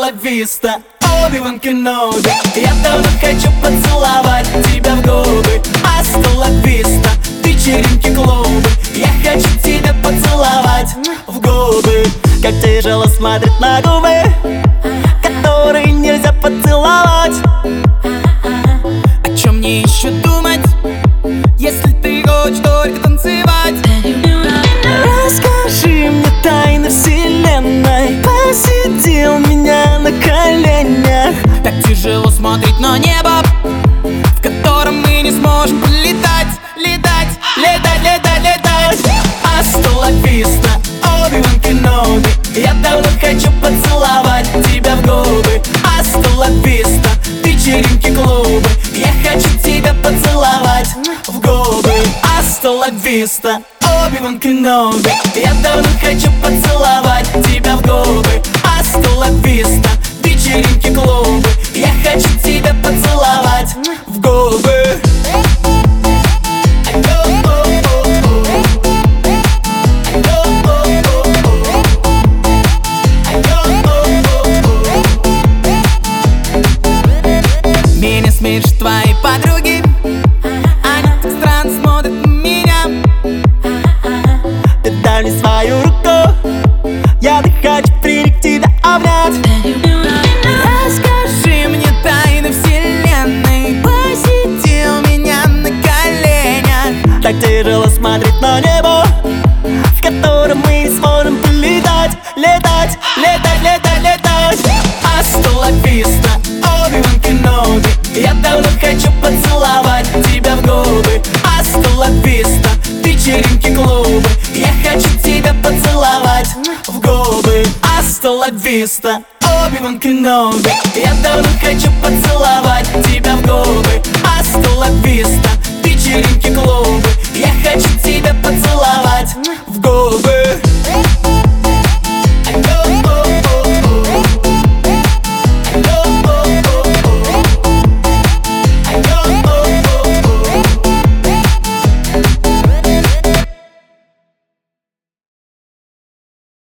ла виста, Оби-Ван Кеноби. Я давно хочу поцеловать тебя в губы. Аста ла виста, вечеринки, клубы. Я хочу тебя поцеловать в губы. Как тяжело смотреть на губы, которые нельзя поцеловать. О чем мне еще думать, если ты хочешь только танцевать? Расскажи мне тайны вселенной. Посиди у меня на коленях. Так тяжело смотреть на небо, в котором мы не сможем полетать. Летать, летать, летать, летать. Аста ла виста, Оби-Ван Кеноби. Я давно хочу поцеловать тебя в губы. Аста ла виста, вечеринки, клубы. Я хочу тебя поцеловать в губы. Аста ла виста, Оби-Ван Кеноби. Я давно хочу поцеловать тебя в губы. Аста ла виста, вечеринки, клубы. Я хочу тебя поцеловать в губы. Меня смешат твои подруги, они так странно смотрят на меня. Ты дай мне свою руку, я так хочу приник тебя обнять. Расскажи мне тайны вселенной, посиди у меня на коленях. Так тяжело смотреть на небо, в котором мы не сможем полетать. Летать, летать, летать, летать. Аста ла виста, Оби-Ван Кеноби. Я давно хочу поцеловать тебя в губы. Аста ла виста, вечеринки, клубы. Я хочу тебя поцеловать в губы. Аста ла виста, Оби-Ван Кеноби. Я давно хочу поцеловать тебя в губы. Аста ла виста,